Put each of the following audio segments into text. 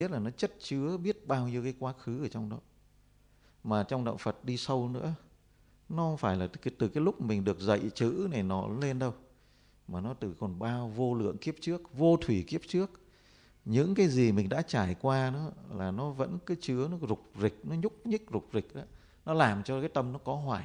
biết là nó chất chứa biết bao nhiêu cái quá khứ ở trong đó. Mà trong đạo Phật đi sâu nữa, nó không phải là từ cái lúc mình được dạy chữ này nọ lên đâu, mà nó từ còn bao vô lượng kiếp trước, vô thủy kiếp trước. Những cái gì mình đã trải qua nó là nó vẫn cứ chứa, nó rục rịch, nó nhúc nhích rục rịch đó. Nó làm cho cái tâm nó có hoài.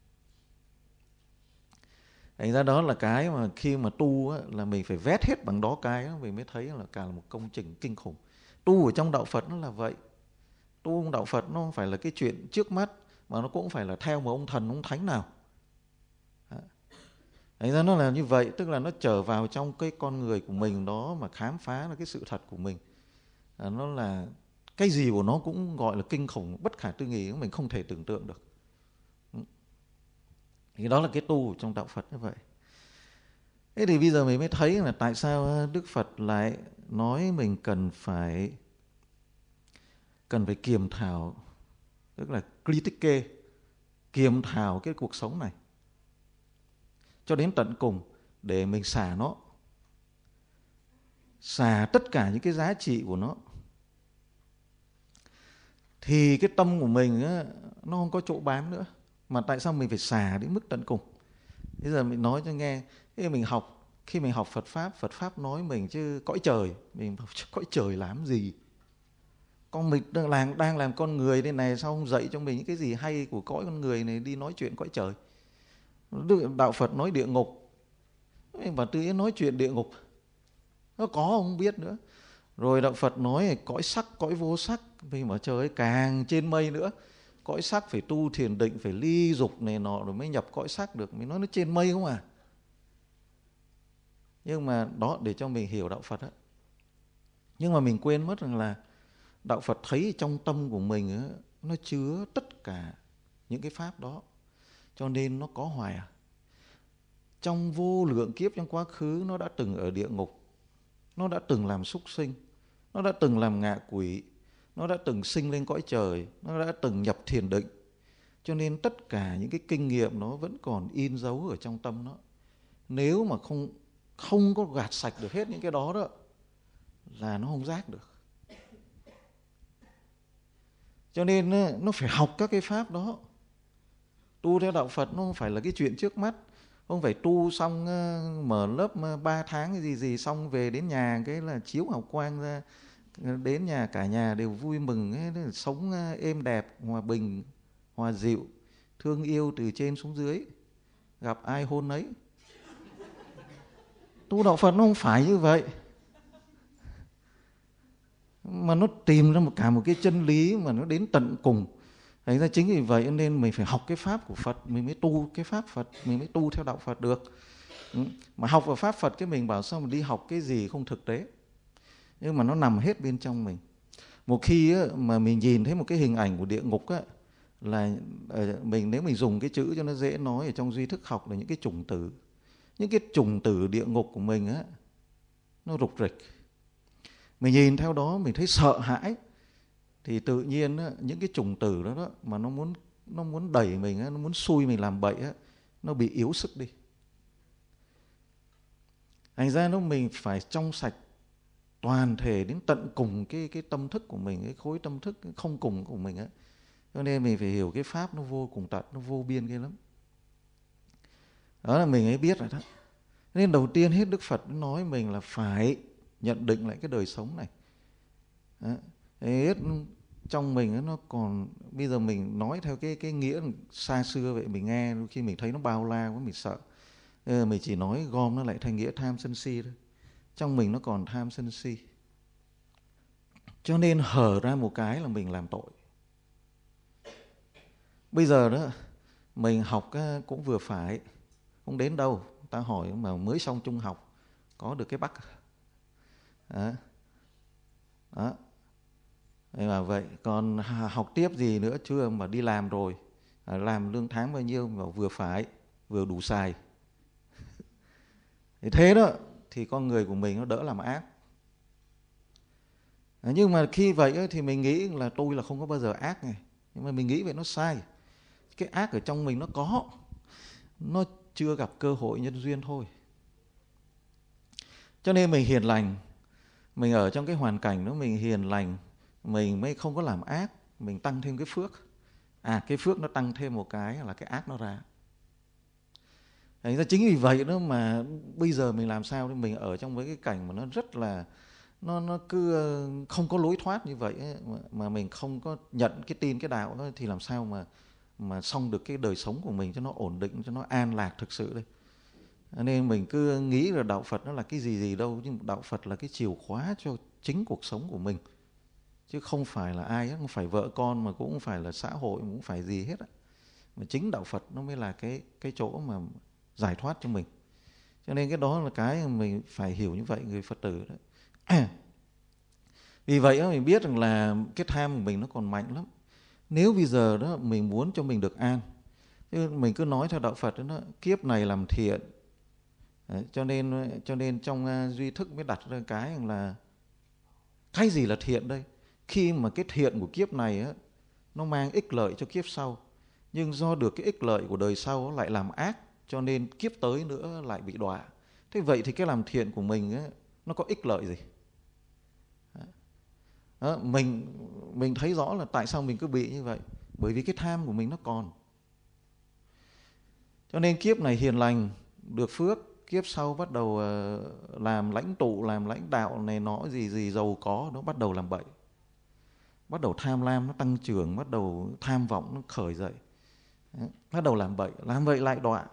Thành ra đó là cái mà khi mà tu á, là mình phải vét hết bằng đó cái đó, mình mới thấy là cả là một công trình kinh khủng. Tu ở trong đạo Phật nó là vậy. Tu trong đạo Phật nó không phải là cái chuyện trước mắt, mà nó cũng không phải là theo một ông thần, ông thánh nào. Thành ra nó là như vậy, tức là nó trở vào trong cái con người của mình đó mà khám phá là cái sự thật của mình. Nó là cái gì của nó cũng gọi là kinh khủng, bất khả tư nghị, mình không thể tưởng tượng được. Thì đó là cái tu trong đạo Phật như vậy. Thế thì bây giờ mình mới thấy là tại sao Đức Phật lại nói mình cần phải kiềm thảo, tức là critique, kiềm thảo cái cuộc sống này cho đến tận cùng để mình xả nó, xả tất cả những cái giá trị của nó. Thì cái tâm của mình á, nó không có chỗ bám nữa. Mà tại sao mình phải xả đến mức tận cùng? Bây giờ mình nói cho nghe, khi mình học Phật Pháp nói mình chứ cõi trời, mình học cõi trời làm gì? Con mình đang làm con người đây này, sao không dạy cho mình những cái gì hay của cõi con người này đi nói chuyện cõi trời? Đạo Phật nói địa ngục, mình bảo tự nói chuyện địa ngục, nó có không biết nữa. Rồi đạo Phật nói cõi sắc, cõi vô sắc, mình bảo trời ơi, càng trên mây nữa. Cõi sắc phải tu thiền định, phải ly dục này nọ rồi mới nhập cõi sắc được. Mình nói nó trên mây không à? Nhưng mà đó để cho mình hiểu đạo Phật á. Nhưng mà mình quên mất rằng là đạo Phật thấy trong tâm của mình á, nó chứa tất cả những cái pháp đó. Cho nên nó có hoài à. Trong vô lượng kiếp trong quá khứ nó đã từng ở địa ngục, nó đã từng làm súc sinh, nó đã từng làm ngạ quỷ, nó đã từng sinh lên cõi trời, nó đã từng nhập thiền định. Cho nên tất cả những cái kinh nghiệm nó vẫn còn in dấu ở trong tâm nó. Nếu mà không có gạt sạch được hết những cái đó đó là nó không giác được. Cho nên nó phải học các cái pháp đó. Tu theo đạo Phật nó không phải là cái chuyện trước mắt. Không phải tu xong mở lớp 3 tháng cái gì xong về đến nhà cái là chiếu hào quang ra, đến nhà cả nhà đều vui mừng ấy, sống êm đẹp, hòa bình, hòa dịu, thương yêu từ trên xuống dưới, gặp ai hôn ấy. Tu đạo Phật nó không phải như vậy, mà nó tìm ra cả một cái chân lý mà nó đến tận cùng. Thành ra chính vì vậy nên mình phải học cái pháp của Phật, mình mới tu cái pháp Phật, mình mới tu theo đạo Phật được. Mà học vào pháp Phật cái mình bảo sao mà đi học cái gì không thực tế. Nhưng mà nó nằm hết bên trong mình. Một khi á, mà mình nhìn thấy một cái hình ảnh của địa ngục á, là nếu mình dùng cái chữ cho nó dễ nói ở trong duy thức học là những cái chủng tử. Những cái chủng tử địa ngục của mình á, nó rục rịch. Mình nhìn theo đó mình thấy sợ hãi. Thì tự nhiên á, những cái chủng tử đó mà nó muốn đẩy mình á, nó muốn xui mình làm bậy á, nó bị yếu sức đi. Thành ra mình phải trong sạch toàn thể đến tận cùng cái tâm thức của mình, cái khối tâm thức không cùng của mình á. Cho nên mình phải hiểu cái pháp nó vô cùng tận, nó vô biên kia lắm. Đó là mình ấy biết rồi đó. Nên đầu tiên hết Đức Phật nói mình là phải nhận định lại cái đời sống này. Đó. Hết trong mình nó còn, bây giờ mình nói theo cái nghĩa xa xưa vậy, mình nghe khi mình thấy nó bao la quá mình sợ. Mình chỉ nói gom nó lại thành nghĩa tham sân si thôi. Trong mình nó còn tham sân si. Cho nên hở ra một cái là mình làm tội. Bây giờ đó mình học cũng vừa phải, không đến đâu. Ta hỏi mà mới xong trung học có được cái Bắc. Đó. Mà vậy còn học tiếp gì nữa chưa, mà đi làm rồi, làm lương tháng bao nhiêu mà vừa phải, vừa đủ xài. Thế đó thì con người của mình nó đỡ làm ác. Nhưng mà khi vậy thì mình nghĩ là tôi là không có bao giờ ác này. Nhưng mà mình nghĩ vậy nó sai. Cái ác ở trong mình nó có, nó chưa gặp cơ hội nhân duyên thôi. Cho nên mình hiền lành, Mình ở trong cái hoàn cảnh đó mình hiền lành, mình mới không có làm ác, mình tăng thêm cái phước. Cái phước nó tăng thêm một cái là cái ác nó ra. Thành ra chính vì vậy đó mà bây giờ mình làm sao để mình ở trong với cái cảnh mà nó rất là nó cứ không có lối thoát như vậy ấy, mà mình không có nhận cái tin cái đạo đó, thì làm sao mà xong được cái đời sống của mình cho nó ổn định, cho nó an lạc thực sự đây. Nên mình cứ nghĩ là đạo Phật nó là cái gì đâu, nhưng đạo Phật là cái chìa khóa cho chính cuộc sống của mình, chứ không phải là ai hết, không phải vợ con, mà cũng không phải là xã hội, cũng không phải gì hết á. Mà chính đạo Phật nó mới là cái chỗ mà giải thoát cho mình. Cho nên cái đó là cái mình phải hiểu như vậy, người Phật tử đấy. Vì vậy đó, mình biết rằng là cái tham của mình nó còn mạnh lắm. Nếu bây giờ đó mình muốn cho mình được an, chứ mình cứ nói theo đạo Phật đó, kiếp này làm thiện. Đấy, cho nên trong duy thức mới đặt ra cái là cái gì là thiện đây? Khi mà cái thiện của kiếp này á, nó mang ích lợi cho kiếp sau, nhưng do được cái ích lợi của đời sau lại làm ác, cho nên kiếp tới nữa lại bị đọa. Thế vậy thì cái làm thiện của mình á, nó có ích lợi gì? Đó, mình thấy rõ là tại sao mình cứ bị như vậy. Bởi vì cái tham của mình nó còn. Cho nên kiếp này hiền lành, được phước, kiếp sau bắt đầu làm lãnh tụ, làm lãnh đạo này nọ gì giàu có, nó bắt đầu làm bậy. Bắt đầu tham lam nó tăng trưởng, bắt đầu tham vọng nó khởi dậy. Bắt đầu làm bậy lại đọa.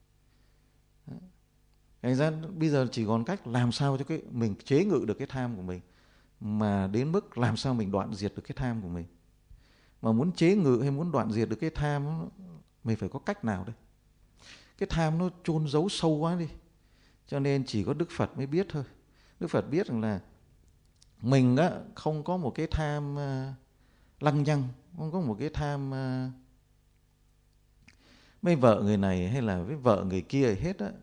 Thành ra bây giờ chỉ còn cách làm sao cho mình chế ngự được cái tham của mình, mà đến mức làm sao mình đoạn diệt được cái tham của mình. Mà muốn chế ngự hay muốn đoạn diệt được cái tham, mình phải có cách nào đây? Cái tham nó chôn giấu sâu quá đi, cho nên chỉ có Đức Phật mới biết thôi. Đức Phật biết rằng là mình á, không có một cái tham lăng nhăng, không có một cái tham với vợ người này hay là với vợ người kia hết á.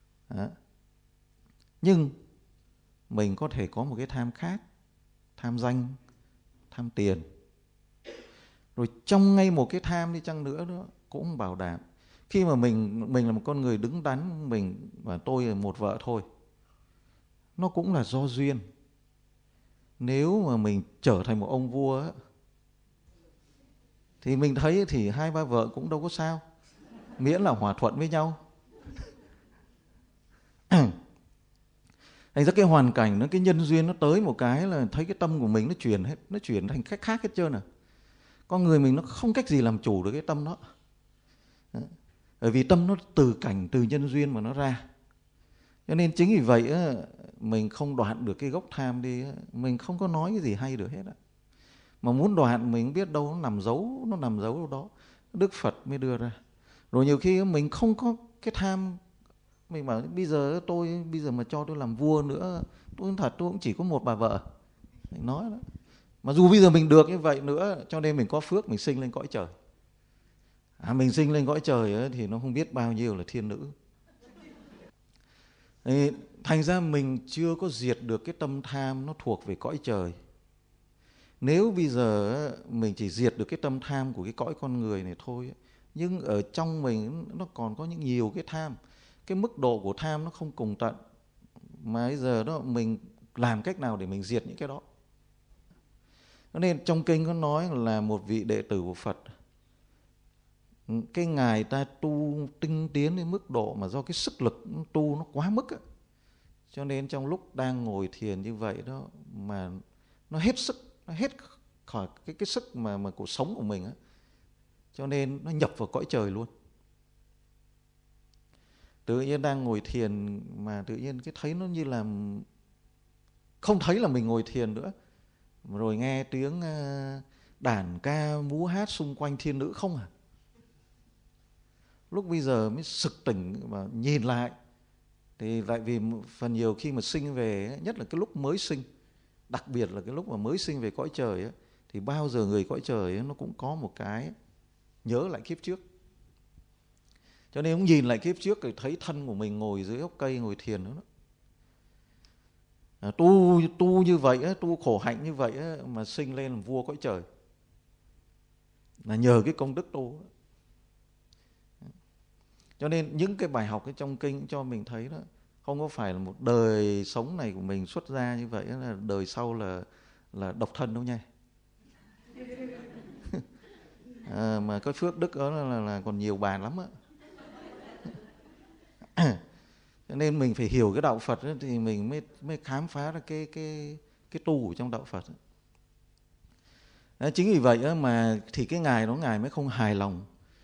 Nhưng mình có thể có một cái tham khác, tham danh, tham tiền. Rồi trong ngay một cái tham đi chăng nữa đó, cũng bảo đảm khi mà mình là một con người đứng đắn, mình và tôi là một vợ thôi, nó cũng là do duyên. Nếu mà mình trở thành một ông vua á, thì mình thấy thì 2-3 vợ cũng đâu có sao, miễn là hòa thuận với nhau. Thành ra cái hoàn cảnh, cái nhân duyên nó tới một cái là thấy cái tâm của mình nó chuyển hết, nó chuyển thành cách khác hết trơn à. Con người mình nó không cách gì làm chủ được cái tâm đó. Bởi vì tâm nó từ cảnh, từ nhân duyên mà nó ra. Cho nên chính vì vậy mình không đoạn được cái gốc tham đi, mình không có nói cái gì hay được hết. Mà muốn đoạn mình biết đâu nó nằm giấu đâu đó. Đức Phật mới đưa ra. Rồi nhiều khi mình không có cái tham, mình bảo bây giờ mà cho tôi làm vua nữa, tôi cũng chỉ có một bà vợ. Mình nói đó. Mà dù bây giờ mình được như vậy nữa, cho nên mình có phước, mình sinh lên cõi trời. Mình sinh lên cõi trời ấy, thì nó không biết bao nhiêu là thiên nữ. Thành ra mình chưa có diệt được cái tâm tham nó thuộc về cõi trời. Nếu bây giờ mình chỉ diệt được cái tâm tham của cái cõi con người này thôi, nhưng ở trong mình nó còn có những nhiều cái tham. Cái mức độ của tham nó không cùng tận. Mà bây giờ đó mình làm cách nào để mình diệt những cái đó. Nên trong kinh có nói là một vị đệ tử của Phật, cái ngài ta tu tinh tiến đến mức độ mà do cái sức lực tu nó quá mức ấy. Cho nên trong lúc đang ngồi thiền như vậy đó mà nó hết sức, nó hết khỏi cái sức mà cuộc sống của mình ấy. Cho nên nó nhập vào cõi trời luôn. Tự nhiên đang ngồi thiền mà tự nhiên cái thấy nó như là không thấy là mình ngồi thiền nữa. Rồi nghe tiếng đàn ca múa hát xung quanh thiên nữ không à. Lúc bây giờ mới sực tỉnh mà nhìn lại, thì lại vì phần nhiều khi mà sinh về, nhất là cái lúc mới sinh, đặc biệt là cái lúc mà mới sinh về cõi trời ấy, thì bao giờ người cõi trời ấy, nó cũng có một cái nhớ lại kiếp trước. Cho nên cũng nhìn lại kiếp trước rồi thấy thân của mình ngồi dưới gốc cây ngồi thiền đó. Tu như vậy, tu khổ hạnh như vậy mà sinh lên làm vua cõi trời, là nhờ cái công đức tu. Cho nên những cái bài học trong kinh cho mình thấy đó, không có phải là một đời sống này của mình xuất ra như vậy là đời sau là độc thân đâu nha. Mà cái phước đức đó là còn nhiều bàn lắm á. Cho nên mình phải hiểu cái đạo Phật ấy, thì mình mới khám phá ra cái tu ở trong đạo Phật ấy. Đấy, chính vì vậy mà thì cái ngài đó ngài mới không hài lòng